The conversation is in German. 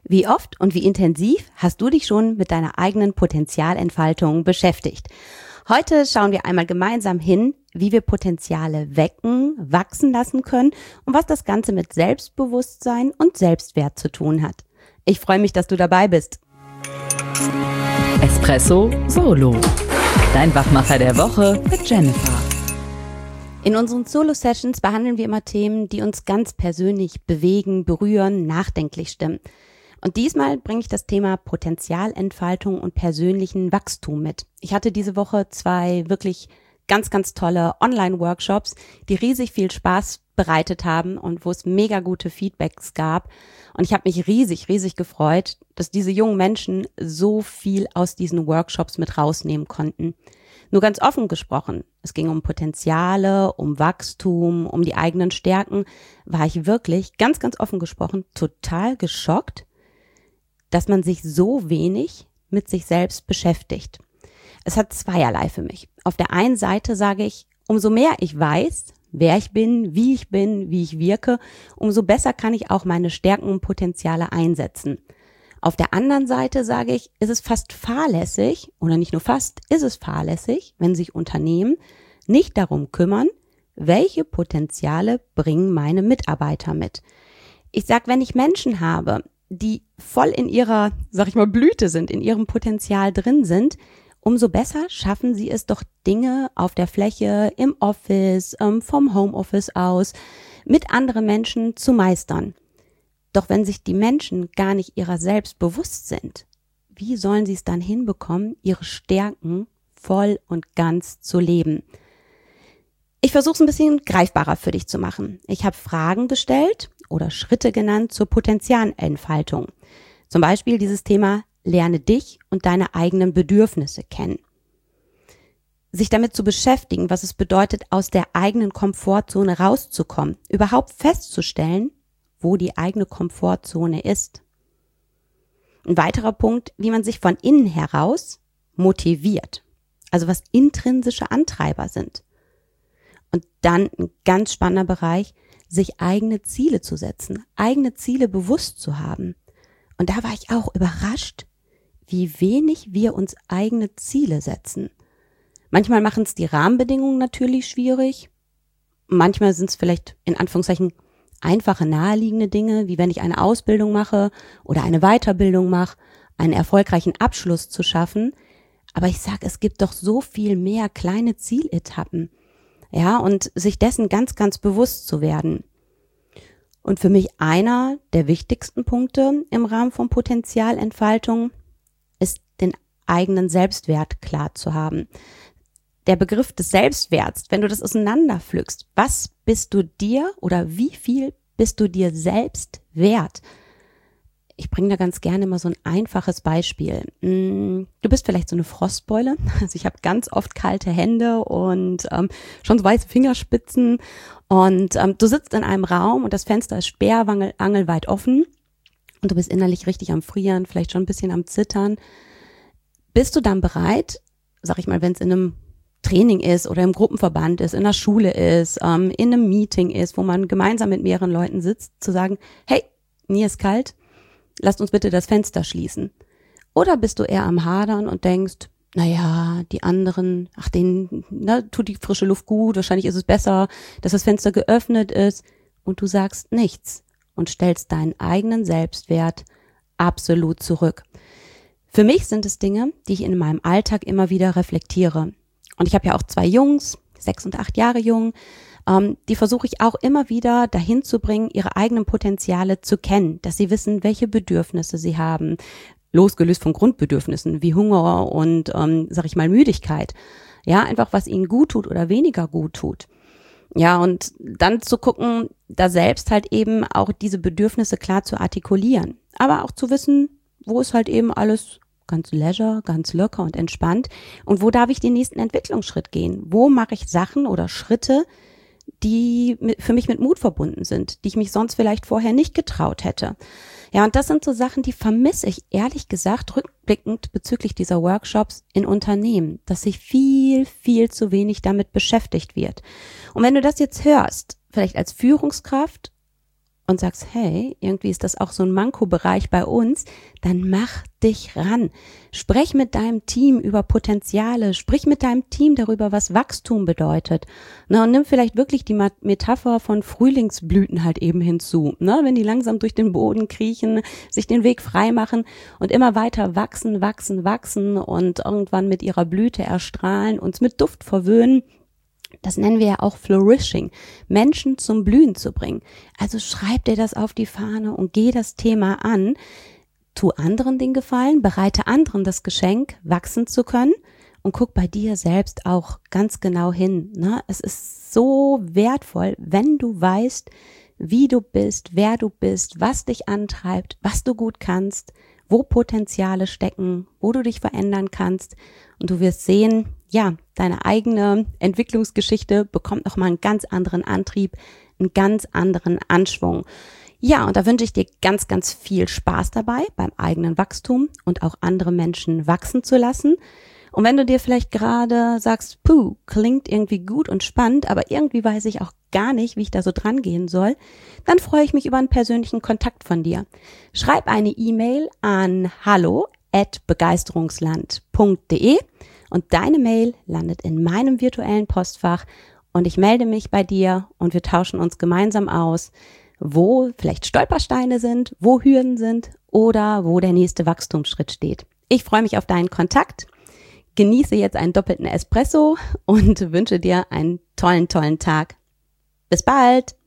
Wie oft und wie intensiv hast du dich schon mit deiner eigenen Potenzialentfaltung beschäftigt? Heute schauen wir einmal gemeinsam hin, wie wir Potenziale wecken, wachsen lassen können und was das Ganze mit Selbstbewusstsein und Selbstwert zu tun hat. Ich freue mich, dass du dabei bist. Espresso Solo. Dein Wachmacher der Woche mit Jennifer. In unseren Solo-Sessions behandeln wir immer Themen, die uns ganz persönlich bewegen, berühren, nachdenklich stimmen. Und diesmal bringe ich das Thema Potenzialentfaltung und persönlichen Wachstum mit. Ich hatte diese Woche 2 wirklich ganz, ganz tolle Online-Workshops, die riesig viel Spaß bereitet haben und wo es mega gute Feedbacks gab. Und ich habe mich riesig, riesig gefreut, dass diese jungen Menschen so viel aus diesen Workshops mit rausnehmen konnten. Nur ganz offen gesprochen, es ging um Potenziale, um Wachstum, um die eigenen Stärken, war ich wirklich, ganz, ganz offen gesprochen, total geschockt, dass man sich so wenig mit sich selbst beschäftigt. Es hat zweierlei für mich. Auf der einen Seite sage ich, umso mehr ich weiß, wer ich bin, wie ich wirke, umso besser kann ich auch meine Stärken und Potenziale einsetzen. Auf der anderen Seite sage ich, ist es fast fahrlässig, oder nicht nur fast, ist es fahrlässig, wenn sich Unternehmen nicht darum kümmern, welche Potenziale bringen meine Mitarbeiter mit. Ich sage, wenn ich Menschen habe, die voll in ihrer, Blüte sind, in ihrem Potenzial drin sind, umso besser schaffen sie es doch, Dinge auf der Fläche, im Office, vom Homeoffice aus, mit anderen Menschen zu meistern. Doch wenn sich die Menschen gar nicht ihrer selbst bewusst sind, wie sollen sie es dann hinbekommen, ihre Stärken voll und ganz zu leben? Ich versuche es ein bisschen greifbarer für dich zu machen. Ich habe Fragen gestellt oder Schritte genannt zur Potenzialentfaltung. Zum Beispiel dieses Thema: Lerne dich und deine eigenen Bedürfnisse kennen. Sich damit zu beschäftigen, was es bedeutet, aus der eigenen Komfortzone rauszukommen, überhaupt festzustellen, wo die eigene Komfortzone ist. Ein weiterer Punkt, wie man sich von innen heraus motiviert, also was intrinsische Antreiber sind. Und dann ein ganz spannender Bereich, sich eigene Ziele zu setzen, eigene Ziele bewusst zu haben. Und da war ich auch überrascht, wie wenig wir uns eigene Ziele setzen. Manchmal machen es die Rahmenbedingungen natürlich schwierig. Manchmal sind es vielleicht in Anführungszeichen einfache, naheliegende Dinge, wie wenn ich eine Ausbildung mache oder eine Weiterbildung mache, einen erfolgreichen Abschluss zu schaffen. Aber ich sage, es gibt doch so viel mehr kleine Zieletappen. Ja, und sich dessen ganz, ganz bewusst zu werden. Und für mich einer der wichtigsten Punkte im Rahmen von Potenzialentfaltung ist, den eigenen Selbstwert klar zu haben. Der Begriff des Selbstwerts, wenn du das auseinanderpflückst, was bist du dir oder wie viel bist du dir selbst wert? Ich bringe da ganz gerne immer so ein einfaches Beispiel. Du bist vielleicht so eine Frostbeule. Also ich habe ganz oft kalte Hände und schon so weiße Fingerspitzen. Und du sitzt in einem Raum und das Fenster ist sperrangelweit offen. Und du bist innerlich richtig am Frieren, vielleicht schon ein bisschen am Zittern. Bist du dann bereit, wenn es in einem Training ist oder im Gruppenverband ist, in der Schule ist, in einem Meeting ist, wo man gemeinsam mit mehreren Leuten sitzt, zu sagen, hey, mir ist kalt, lasst uns bitte das Fenster schließen. Oder bist du eher am Hadern und denkst, naja, die anderen, denen tut die frische Luft gut, wahrscheinlich ist es besser, dass das Fenster geöffnet ist, und du sagst nichts und stellst deinen eigenen Selbstwert absolut zurück. Für mich sind es Dinge, die ich in meinem Alltag immer wieder reflektiere. Und ich habe ja auch 2 Jungs, 6 und 8 Jahre jung, die versuche ich auch immer wieder dahin zu bringen, ihre eigenen Potenziale zu kennen, dass sie wissen, welche Bedürfnisse sie haben, losgelöst von Grundbedürfnissen wie Hunger und, Müdigkeit. Ja, einfach was ihnen gut tut oder weniger gut tut. Ja, und dann zu gucken, da selbst halt eben auch diese Bedürfnisse klar zu artikulieren, aber auch zu wissen, wo ist halt eben alles ganz leisure, ganz locker und entspannt und wo darf ich den nächsten Entwicklungsschritt gehen? Wo mache ich Sachen oder Schritte, die für mich mit Mut verbunden sind, die ich mich sonst vielleicht vorher nicht getraut hätte. Ja, und das sind so Sachen, die vermisse ich ehrlich gesagt rückblickend bezüglich dieser Workshops in Unternehmen, dass sich viel, viel zu wenig damit beschäftigt wird. Und wenn du das jetzt hörst, vielleicht als Führungskraft und sagst, hey, irgendwie ist das auch so ein Manko-Bereich bei uns, dann mach dich ran. Sprech mit deinem Team über Potenziale, sprich mit deinem Team darüber, was Wachstum bedeutet. Und nimm vielleicht wirklich die Metapher von Frühlingsblüten halt eben hinzu. Wenn die langsam durch den Boden kriechen, sich den Weg frei machen und immer weiter wachsen und irgendwann mit ihrer Blüte erstrahlen, uns mit Duft verwöhnen. Das nennen wir ja auch Flourishing, Menschen zum Blühen zu bringen. Also schreib dir das auf die Fahne und geh das Thema an. Tu anderen den Gefallen, bereite anderen das Geschenk, wachsen zu können und guck bei dir selbst auch ganz genau hin. Es ist so wertvoll, wenn du weißt, wie du bist, wer du bist, was dich antreibt, was du gut kannst, wo Potenziale stecken, wo du dich verändern kannst. Und du wirst sehen, ja, deine eigene Entwicklungsgeschichte bekommt nochmal einen ganz anderen Antrieb, einen ganz anderen Anschwung. Ja, und da wünsche ich dir ganz, ganz viel Spaß dabei beim eigenen Wachstum und auch andere Menschen wachsen zu lassen. Und wenn du dir vielleicht gerade sagst, klingt irgendwie gut und spannend, aber irgendwie weiß ich auch gar nicht, wie ich da so dran gehen soll, dann freue ich mich über einen persönlichen Kontakt von dir. Schreib eine E-Mail an hallo@begeisterungsland.de und deine Mail landet in meinem virtuellen Postfach und ich melde mich bei dir und wir tauschen uns gemeinsam aus, wo vielleicht Stolpersteine sind, wo Hürden sind oder wo der nächste Wachstumsschritt steht. Ich freue mich auf deinen Kontakt. Genieße jetzt einen doppelten Espresso und wünsche dir einen tollen Tag. Bis bald!